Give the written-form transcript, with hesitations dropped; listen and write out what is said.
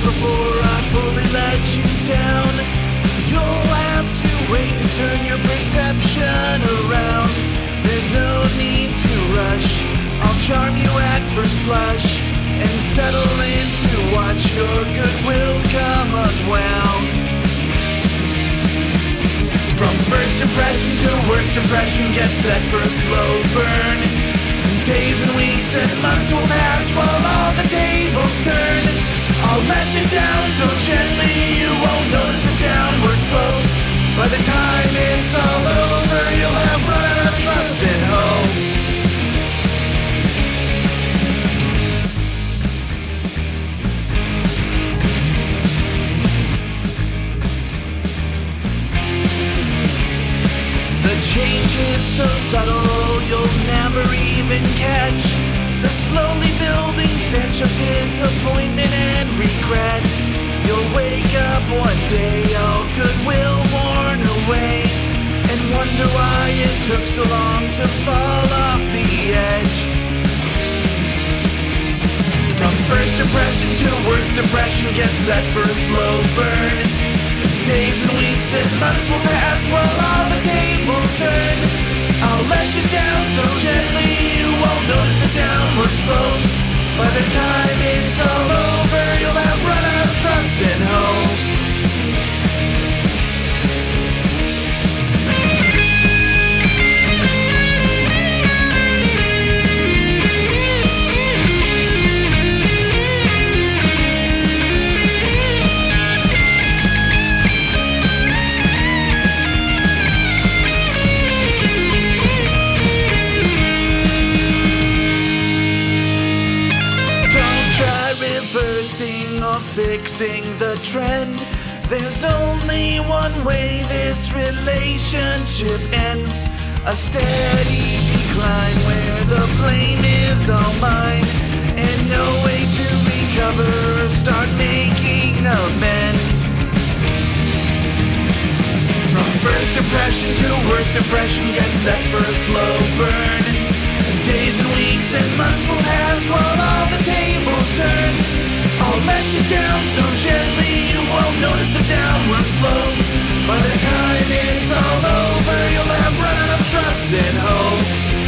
before I fully let you down. You'll have to wait to turn your perception around. There's no need to rush. I'll charm you at first blush and settle in to watch your goodwill come unwound. From first impression to worst impression, get set for a slow burn. Days and weeks and months will pass while all the tables turn. I'll let you down so gently you won't notice the downward slope. By the time it's all over, you'll have run out of trust and hope. The change is so subtle, you'll never even catch the slowly building stench of disappointment and regret. You'll wake up one day, all goodwill worn away, and wonder why it took so long to fall off the edge. From first impression to worst impression, get set for a slow burn. Days and weeks and months will pass while all the tables turn. I'll let you down so gently you won't notice the downward slope. By the time it's all over, you'll have run out of trust and hope. Reversing or fixing the trend. There's only one way this relationship ends. A steady decline where the blame is all mine, and no way to recover or start making amends. From first impression to worst impression, get set for a slow burn. Days and weeks and months will pass while all the tables turn. I'll let you down so gently you won't notice the downward slope. By the time it's all over, you'll have run out of trust and hope.